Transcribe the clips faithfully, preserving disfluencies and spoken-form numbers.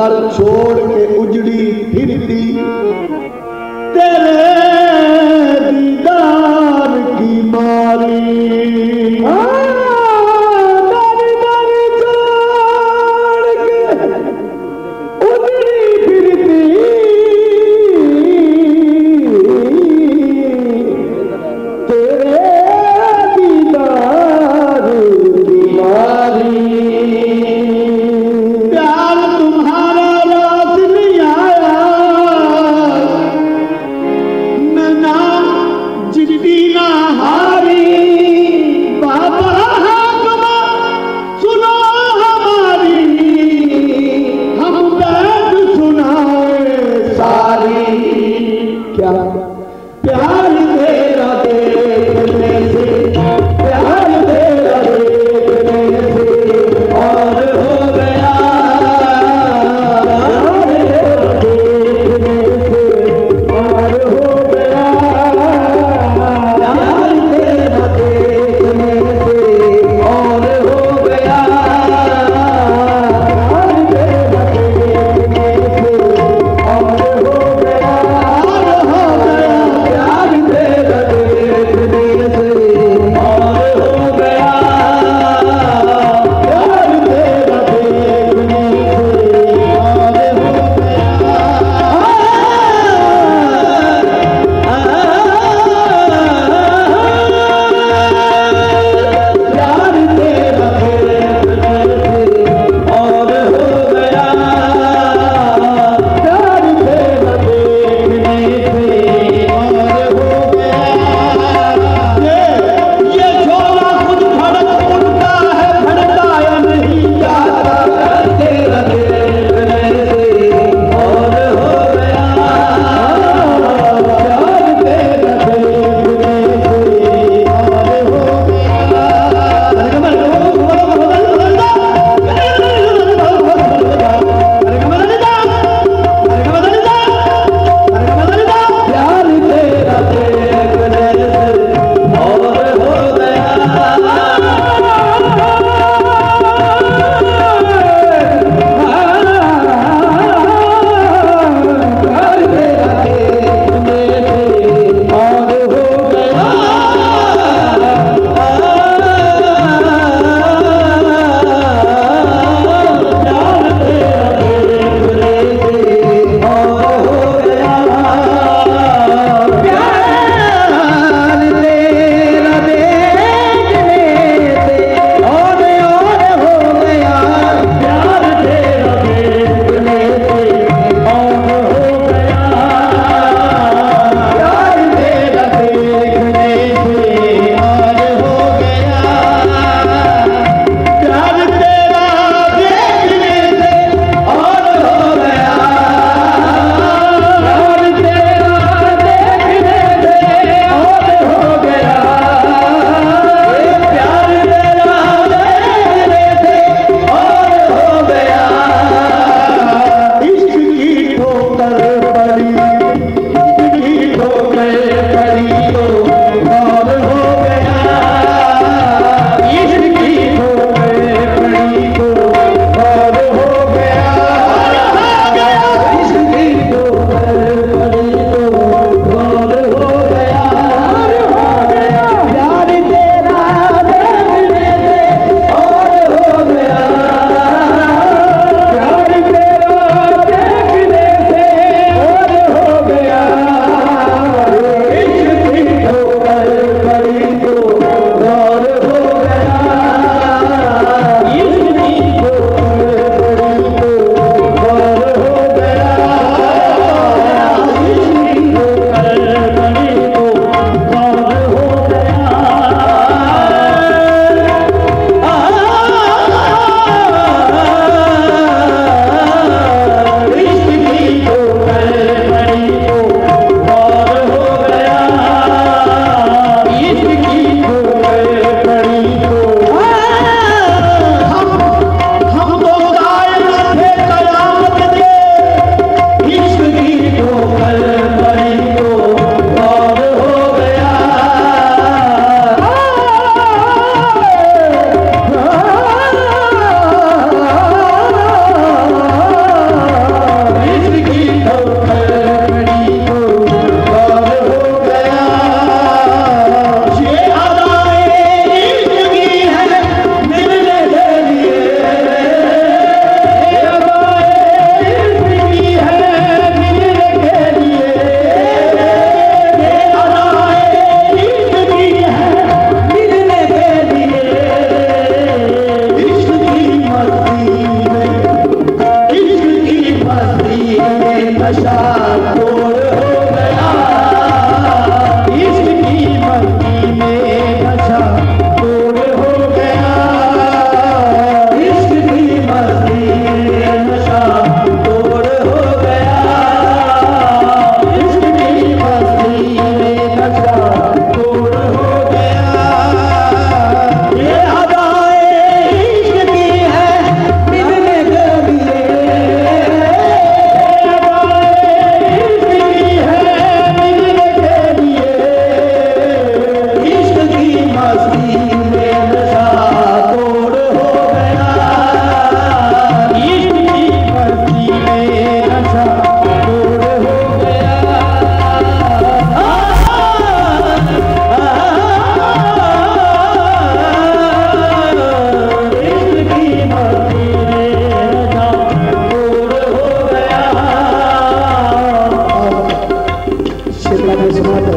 घर छोड़ के उजड़ी फिरती तेरे दीदार की मारी प्यार तुम्हारा रास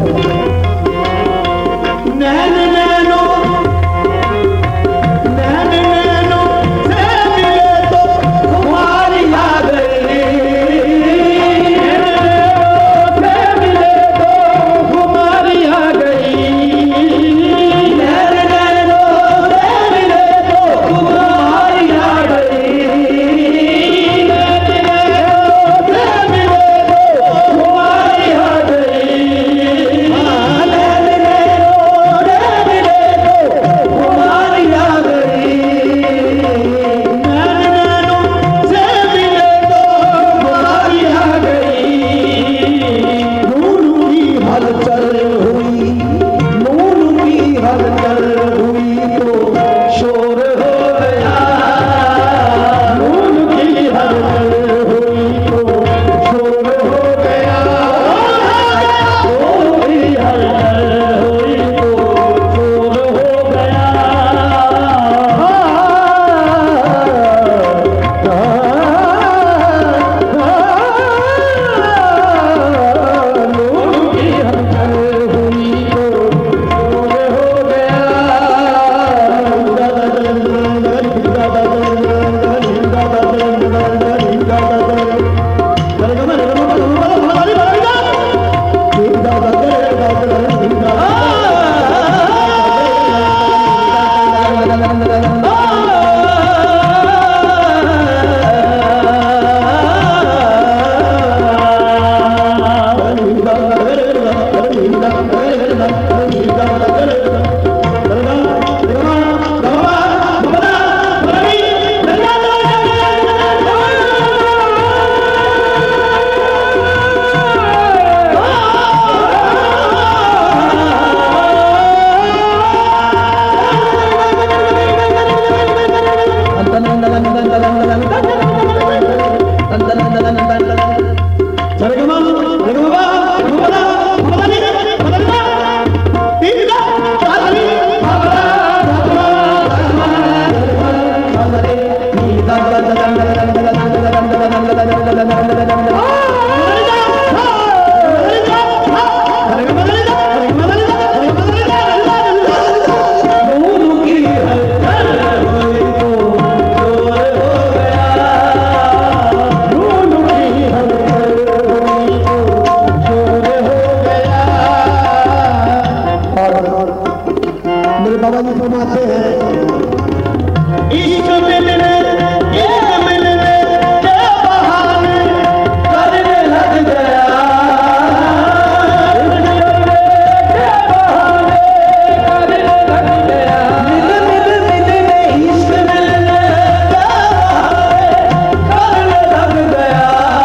नैन नैनो नैन नैनो से मिले तो तुम्हारी आ गई, नैन नैनो से मिले तो तुम्हारी आ गई, नैन नैनो से मिले तो तुम्हारी आ गई, नैन नैनो से मिले तो तुम्हारी आ गई, हाँ नैन नैनो से मिले तो तुम्हारी आ गई, नैन नैनो से मिले तो तुम्हारी आ गई, नून की हलचल हुई, नून की हलचल हुई तो शोर हो गया, नून की हलचल हुई तो शोर हो गया, नून की हलचल हुई तो शोर हो गया, नून की हलचल हुई तो शोर हो गया, मेरे बाबा जी फरमाते हैं इश्क मिलने इश्क मिलने के बहाने करने लग गया, इश्क मिलने के बहाने करने लग गया, मिल मिल मिलने इश्क मिलने के बहाने करने लग गया,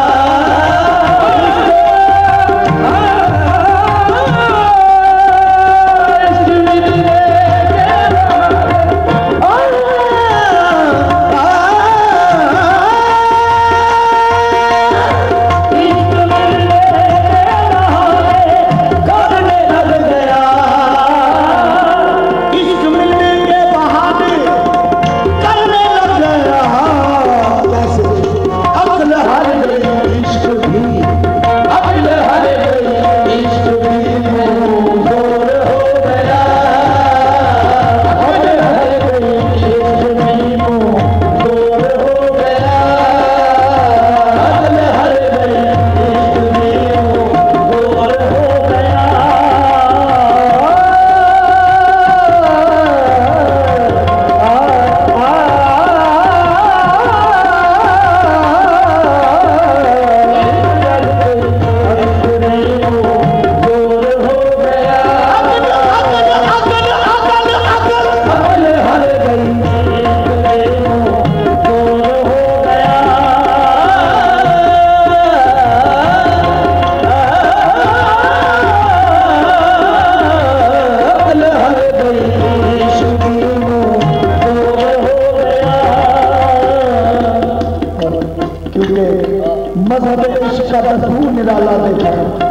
मजहब इश्क का दस्तूर निराला देखा,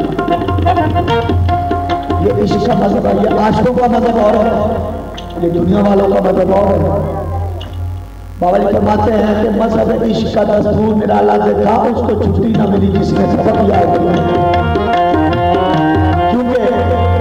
ये इश्क का मजहब है, ये आशिकों का मजहब और है, ये दुनिया वालों का मजहब और है। बाबा जी फरमाते हैं कि मजहब इश्क का दस्तूर निराला देखा, उसको छुट्टी न मिली जिसने सबक याद किया, क्योंकि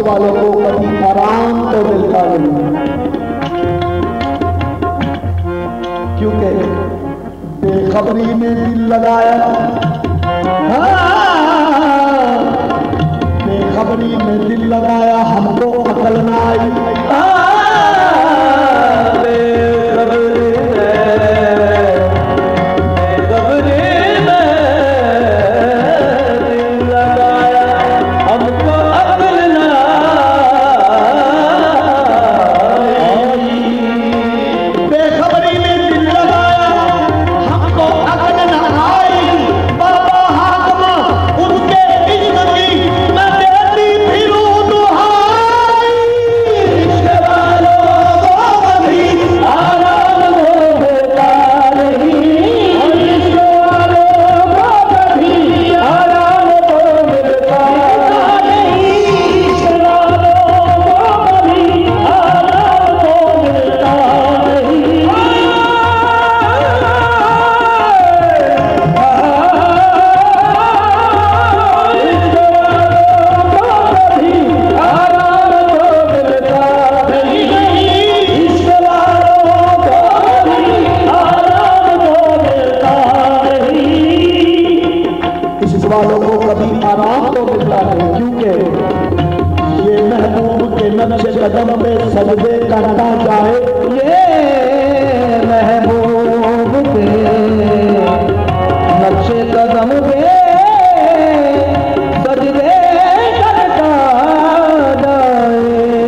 वालों को कभी आराम तो मिलता नहीं, क्योंकि बेखबरी में दिल लगाया, हाँ, बेखबरी में दिल लगाया, हमको अकल ना आई। वालों को कभी आराम तो मिलता है, क्योंकि ये महबूब के नक्शे कदम पे सजदे करता जाए, ये महबूब के नक्शे कदम पे सजदे करता जाए,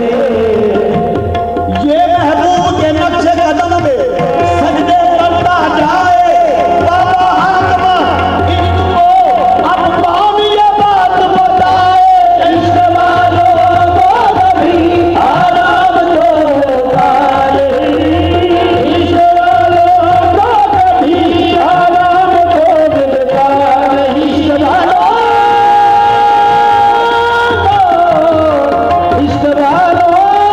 ये महबूब के नक्शे कदम पे सजदे करता जाए। बाबा हाकमा इनको अब कौन ये बात बताए, इश्क वालों को कभी आराम तो मिलता नहीं, इश्क वालों को कभी आराम तो मिलता नहीं, इश्क वालों को, इश्क वालों,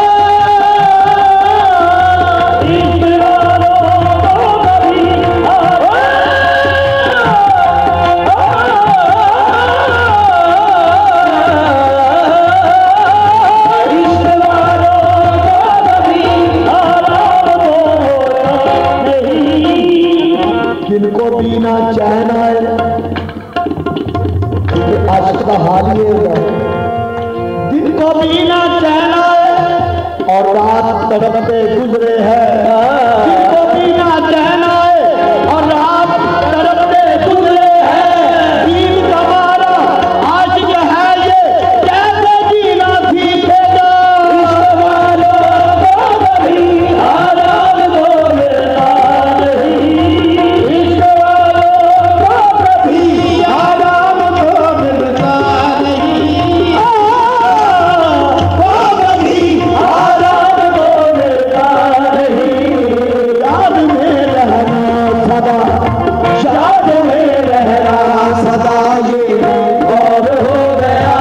इश्क वालों को कभी जिनको बीना चैन आए, आशिक का हाल ये होगा, जिनको बीना चैन आए और रात तड़पते गुजरे हैं, जिनको बीना चैन आए और रात तड़पते गुजरे हैं, दीन हमारा आशिक है ये कैसे जीना सीखेगा, इश्क वालों को कभी आराम तो मिलता नहीं, इश्क वालों को कभी आराम तो मिलता नहीं, को कभी आराम तो मिलता नहीं। याद में रहना सदा, याद में रहना सदा ये और हो गया,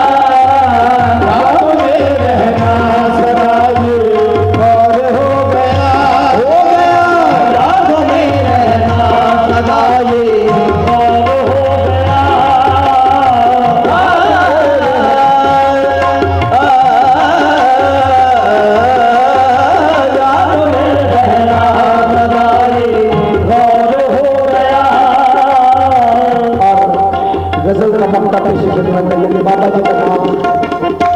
याद में रहना सदा ये और हो गया, हो गया, याद में रहना सदा ये और हो गया, याद में रहना सदा ये और हो गया। और गजल का मक्ता पेश खिदमत है, बाबा जी का नाम